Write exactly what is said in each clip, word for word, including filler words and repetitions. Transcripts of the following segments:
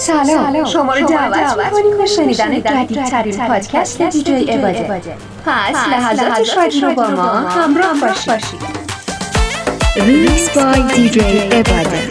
سلام، شما رو دعوت می‌کنیم به شنیدن جدیدترین پادکست دیجی عباده. پس لحظات شادی رو با ما همراه باشید. ریمیکس بای دیجی عباده.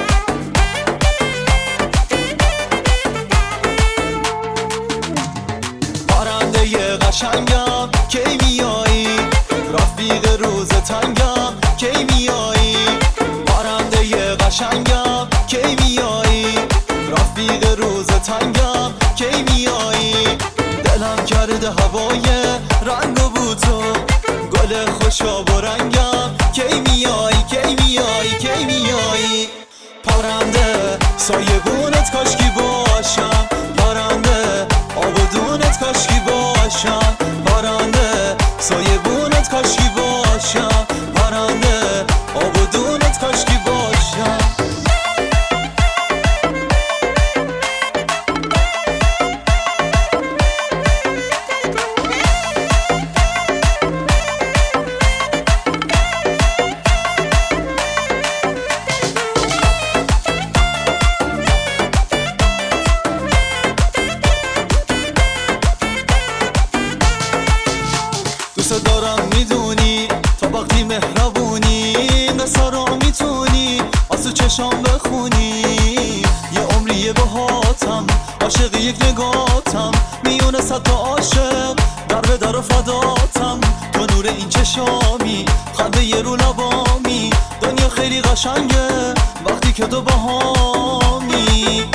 پرنده قشنگم کی میایی، رفیق روز تنگم کی میایی. پرنده قشنگم کی میایی، رفیق روز تنگم کی میایی. دلم کرده هوای رنگ و بوتو، گل خوشاب و رنگم کی میایی کی میایی کی میایی. پرنده سایبونت کاشکی باشم، پرنده آبادونت کاشکی باشم، پرنده سایبونت کاشکی باشم، پرنده آبادونت کاشکی باشم. دوست دارم میدونی تا وقتی مهربونی، قصه رو میتونی آسو چشام بخونی. یه عمریه باهاتم، عاشق یک نگاتم، میونه صد تا عاشق در به در و فداتم. تو نور این چشامی، خنده یه رو لبامی، دنیا خیلی قشنگه وقتی که تو باهامی.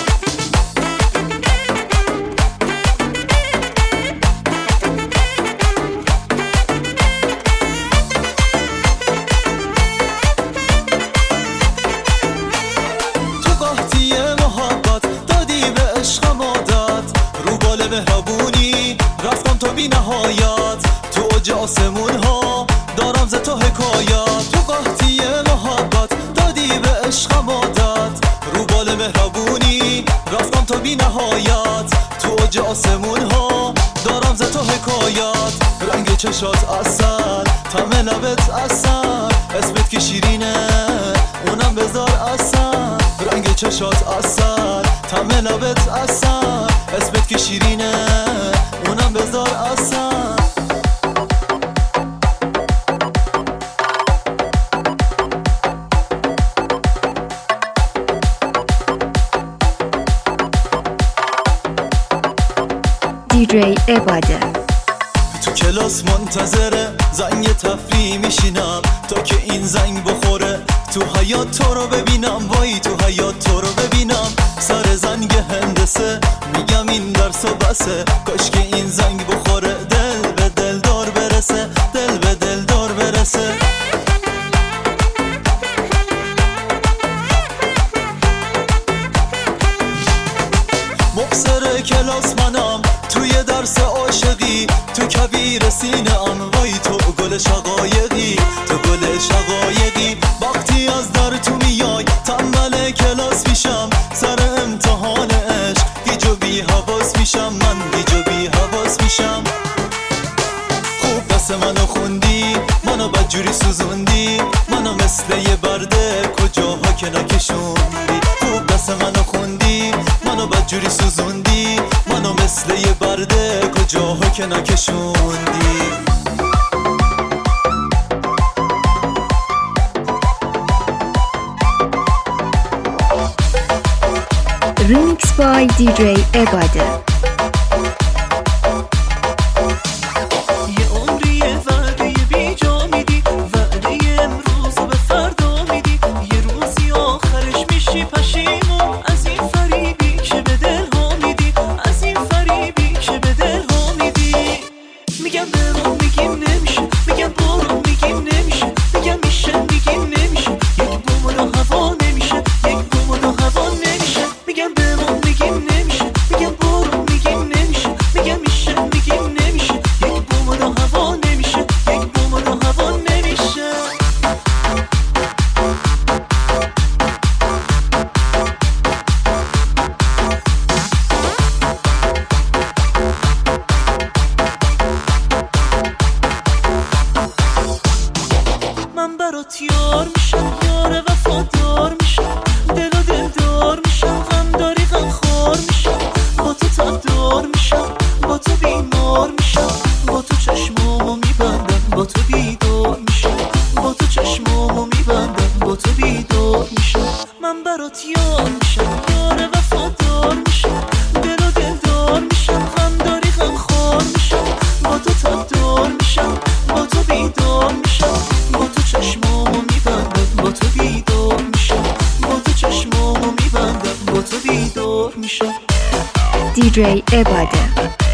مهربونی رفتم تا بی نهایت، تو اوج آسمون ها دارم ز تو حکایت. تو قحطی محبت دادی به عشقم عادت، رو بال مهربونی رفتم تا بی نهایت، تو اوج آسمون ها دارم ز تو حکایت. رنگ چشات عسل، طعم لبت عسل، اسمت که شیرینه اونم بذار عسل. رنگ چشات عسل، طعم لبت عسل، اسمت که شیرینه اونم بذار عسل. دیجی عباده. تو کلاس منتظره زنگ تفریح میشینم تا که این زنگ بخوره، تو حیات تو رو ببینم، وای تو حیات تو رو ببینم. سر زنگ هندسه میگم این درس و بسه، کاش که این زنگ بخوره دل به دل دار برسه، دل به دل دار برسه. مبصر کلاس منم توی درس عاشقی، تو کویر سینه ام، وای تو گل شقایقی، تو گل شقایقی. وقتی از در تو میای تنبل کلاس میشم، سر امتحان عشق گیج و بی حواس میشم، من گیج و بی حواس میشم. خوب دست منو خوندی، منو بدجوری سوزوندی، منو مثل یه برده کجاها که نکشوندی. خوب دست منو خوندی، منو بدجوری سوزوندی، منو مثل یه برده کجاها که نکشوندی. ریمیکس بای دیجی عباده. دیجی عباده.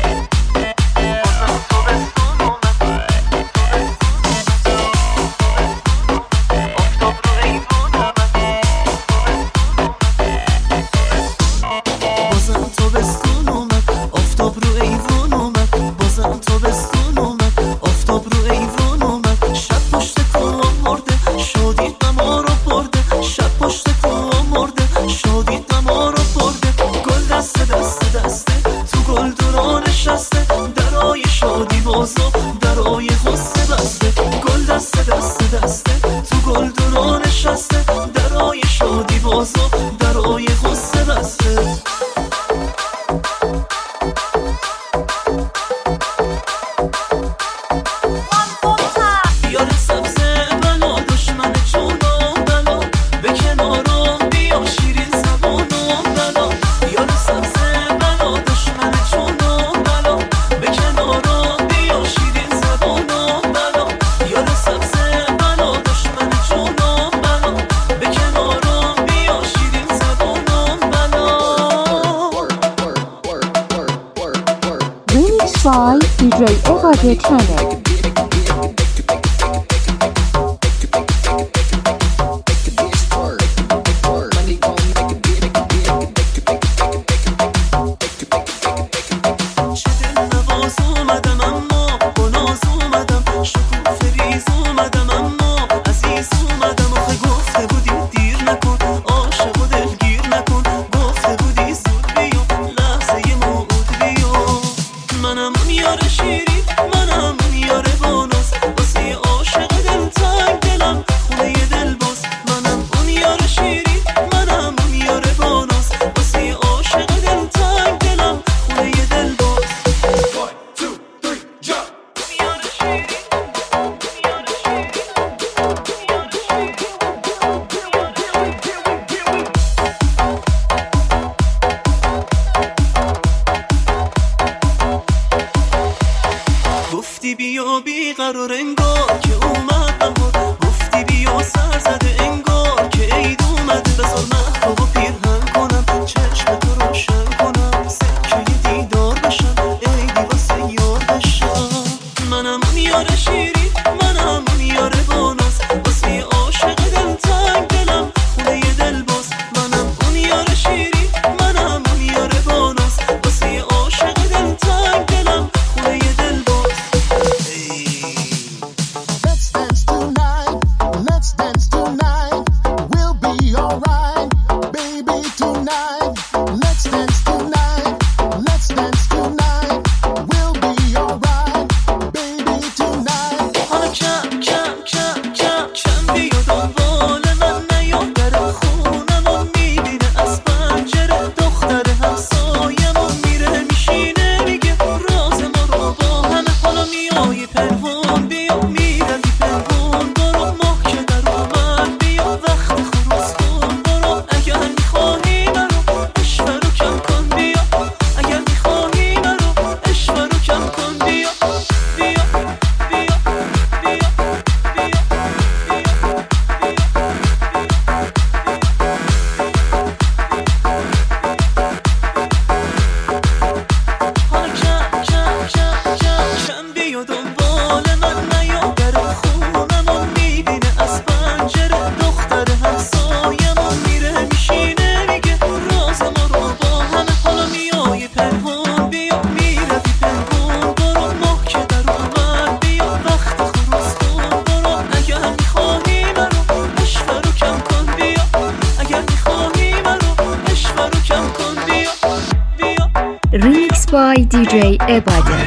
by دیجی عباده channel. گفتی بیا بیقرار انگار که اومد بهار، گفتی بیا سر زده انگار که عید اومده، بذار محبوب و پیرهن کنم چشم تو روشن کنم، سکه دیدار بشم عیدی واسه یار بشم. منم اون یار شیری، منم اون یار باناس، واسه عاشق دل تنگ دلم خونه دل باز. منم اون یار شیری، منم اون یار باناس، واسه عاشق دل تنگ دلم خونه دل باز. Remix by دیجی عباده.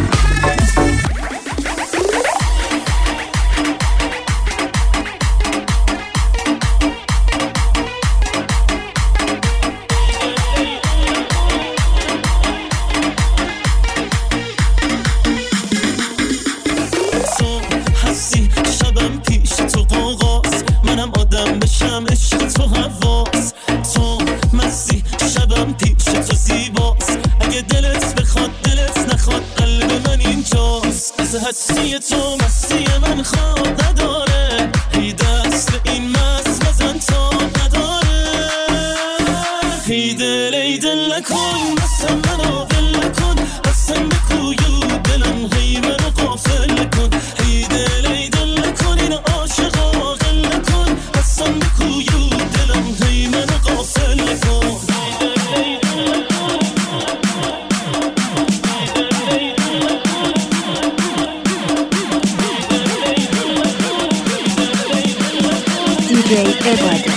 هستی شبم پیش تو قوقاس، منم آدم بشم عشق تو حواس، تو مستی شبم پیش تو زیباست، اگه دلت بخواد دلت نخواد قلب من اینجاست. از هستی تو مستی من خواب نداره، هی دست به این مست بزن تا نداره، هی دل ای دل نکن مستم منو دیجی عباده.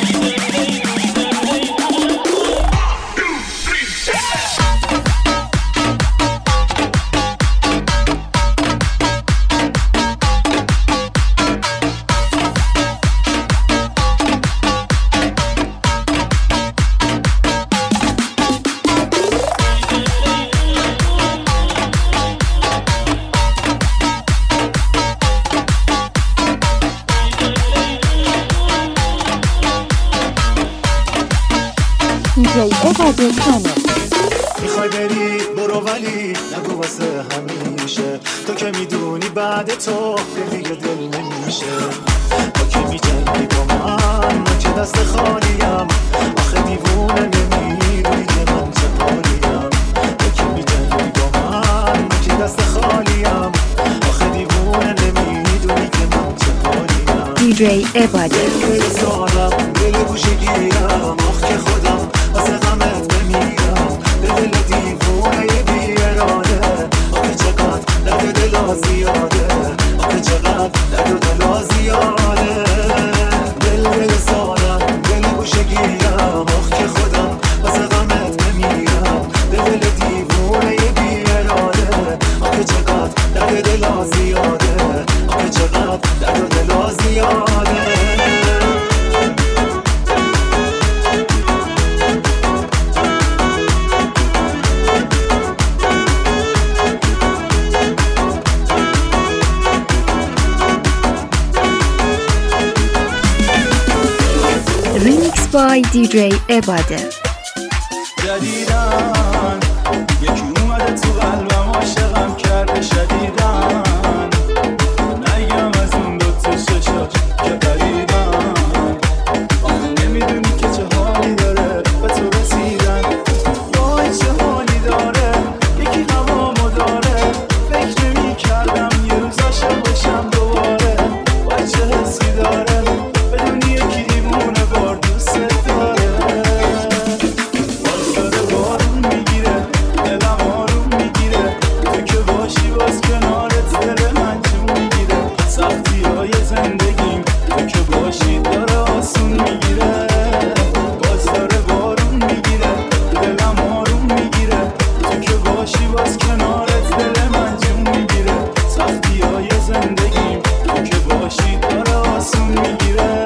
دیجی عباده کانال. میخوای بری برو ولی نگو واسه همیشه، تو که میدونی بعد تو دیگه دل نمیشه. تو که میجنگی با من، من که دست خالیم، آخه دیوونه نمیدونی که من چه حالیم. تو که میجنگی با من، من که دست خالیم، آخه دیوونه نمیدونی که من چه حالیم. دیجی عباده. دل سالم دل گوشگیرم، آخ که خودم واسه غمت بمیرم. دل دیوونه بی اراده، آخه چقدر درد دلا زیاده، آخه چقدر درد دلا زیاده. دل دل سالم دل گوشگیرم، آخ که خودم واسه غمت بمیرم. دل دیوونه بی اراده، آخه چقدر درد دلا زیاده، آخه چقدر درد دلا زیاده. ریمیکس بای دیجی عباده. جدیدن یکی اومده تو قلبم، عاشقم کرده شدیدن. نگم از اون دوتا چشاش که قریبن، آخه نمیدونی که چه حالی داره به تو رسیدن. وای چه حالی داره، یکی هوامو داره. فکر نمی کردم یه روز عاشق بشم دوباره. وای چه حسی داره، بدونی یکی دیوونه بار دوست داره. باز داره بارون میگیره، دلم آروم میگیره. تو که باشی باز کنارت دل من جون میگیره. سختی های زندگیم تو که باشی داره آسون میگیره. باز داره بارون میگیره، دلم آروم میگیره. تو که باشی باز کنارت دل من جون میگیره. سختی های زندگیم تو که باشی داره آسون میگیره.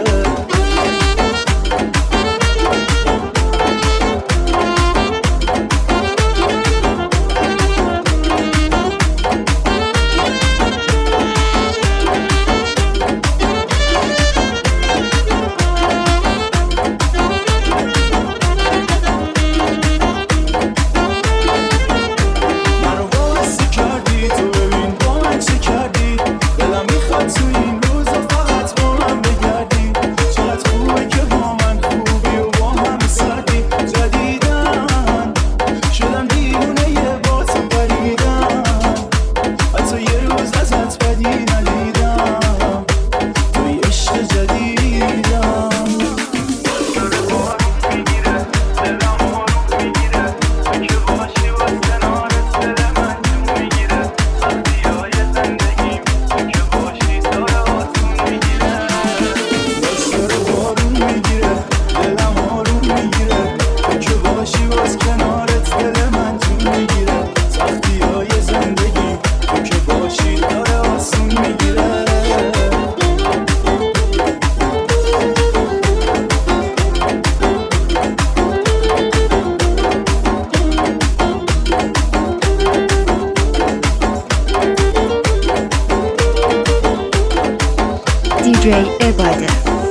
منو باعثی کردی تو ببین با من چه کردی. دلم میخواد تو این روزا فقط با من بگردی. چقدر خوبه که با من خوبی و با هم سردی. جدیدن شدم دیوونه یه با تو پریدم، حتی یه روز ازت بدی ندیدم. توی عشق جدیدم باز داره بارون میگیره، دلم آروم میگیره. تو که باشی باز کنارت دل من جون میگیره. سختی های زندگیم تو که باشی داره آسون میگیره. باز داره بارون میگیره، دلم آروم میگیره. تو که باشی باز کنارت دل من جون میگیره. سختی های زندگیم تو که باشی داره آسون میگیره. دیجی عباده.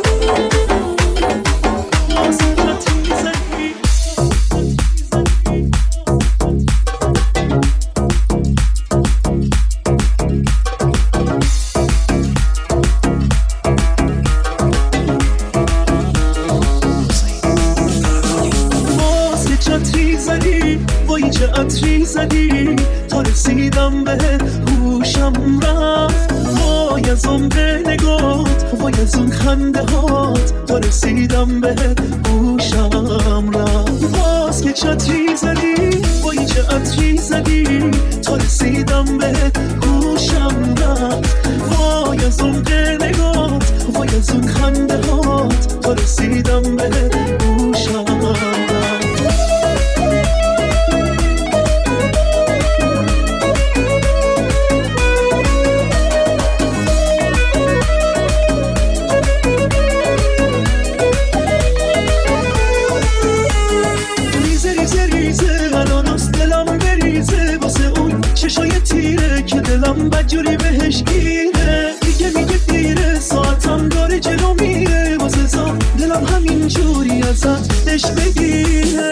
باز یه چتری زدی، وای چه عطری زدی. تا رسیدم به هوشم رفت. وای از عمر نگات، وای از اون خنده هات. تا رسیدم به هوشم رفت. باز یه چتری زدی، وای چه عطری زدی. تا رسیدم به هوشم رفت. وای از عمر نگات، وای از اون خنده هات. دلم بدجوری بهش گیره، میگه میگه دیره، ساعتم داره جلو میره، واسه زم دلم همین جوری ازت دش بگیره.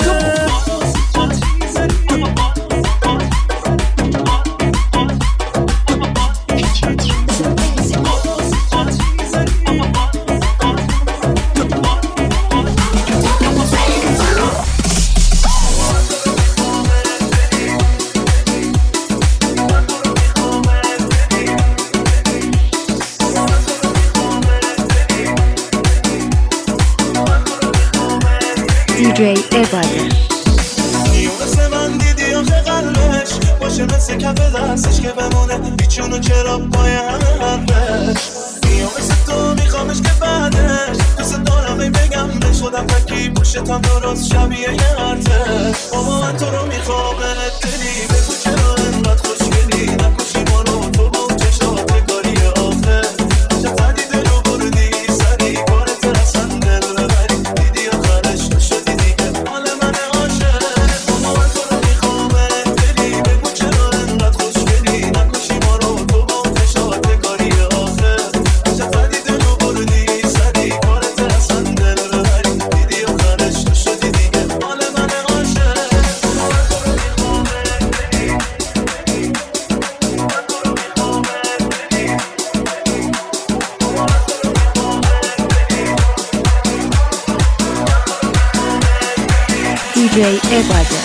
دیجی عباده مثل من دیدی آخه قلبش باشه مثل کف دستش که بمونه بیچونو چرا پای همه حرفش. یا مثل تو میخوامش که بعدش دوست دارم ای بگم بهش خودم تکی پشتم درست شبیه یه هرتش. بابا من تو رو میخوام دلی بگو چرا انقدر خوشگلی نکشی ما رو تو با اون چشات کاری آخه چقدی دلو بردی سری کارت اصلا دل ببری دیدی آخرش تو شدی دیگه حال من عاشق. بابا من تو رو میخوام دلی بگو چرا انقدر خوشگلی نکشی ما رو تو با اون چشات کاری آخه چقدی دلو بردی سری کارت اصلا دل ببری دیدی آخرش تو شدی دیگه حال من عاشق. دیجی عباده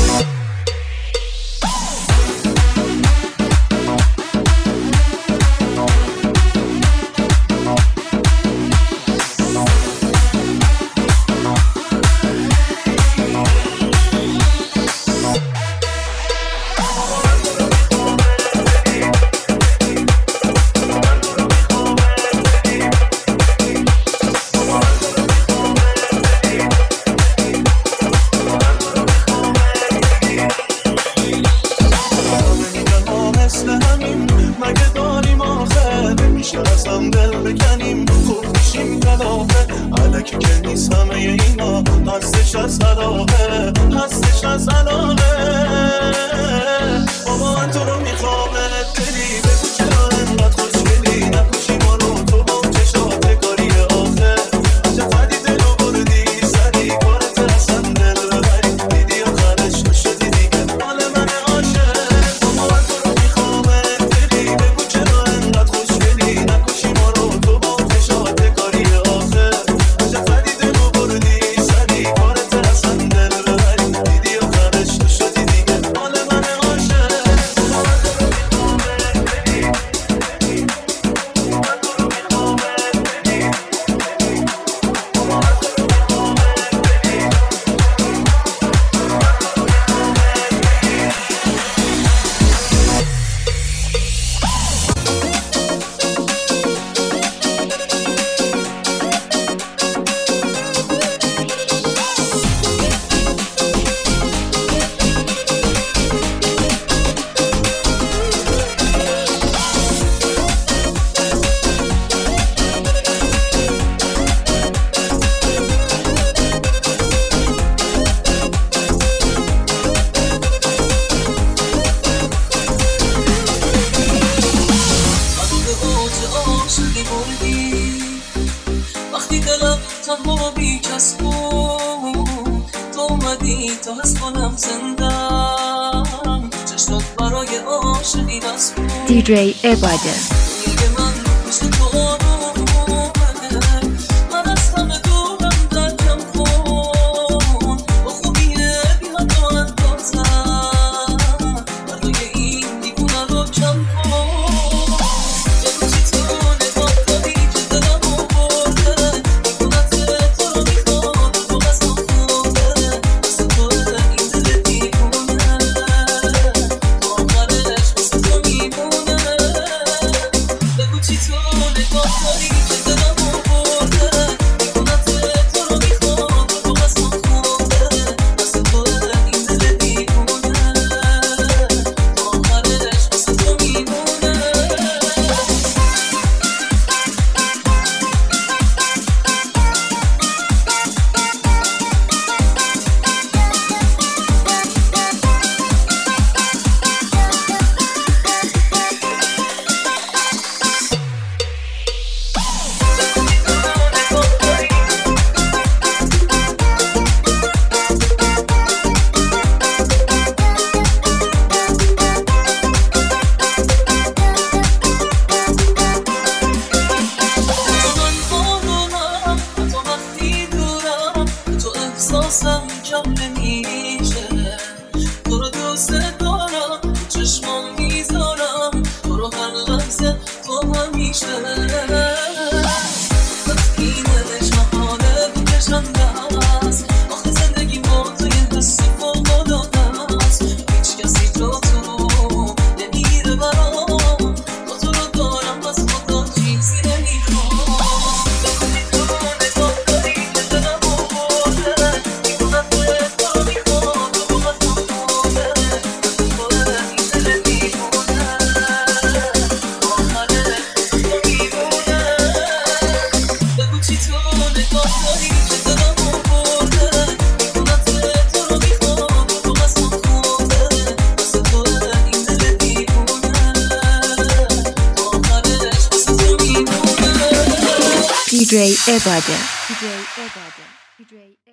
دیجی عباده غمزه تو همیشه اینه شهانه تو کشنده هست آخه زندگی ما تو یه حس فوق‌العاده است هیچ کسی جا تو نمیره برام با تو رو دارم پس خدا چیزی نمیخوام بکنی تو نگاه داری که دلم آورده میکنم توی تو رو میخوام تو با من تمامه توه این دل میمونه آخره تو میمونه بگو چی تو نگاه داری که دلم آورده میکنم توی تو رو میخوام تو با من تمامه واسه توه این دل میمونه آخرش واسه تو میمونه دی جی عباده. دی جی عباده. دی جی